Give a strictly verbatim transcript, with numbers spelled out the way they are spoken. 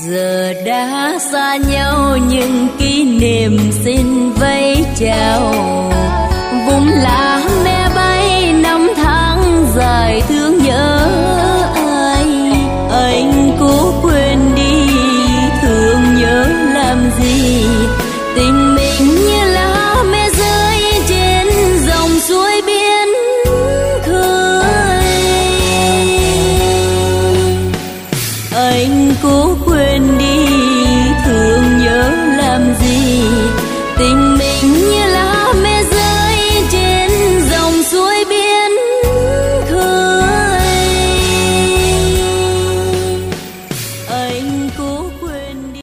Giờ đã xa nhau nhưng kỷ niệm xin vẫy chào, vùng lá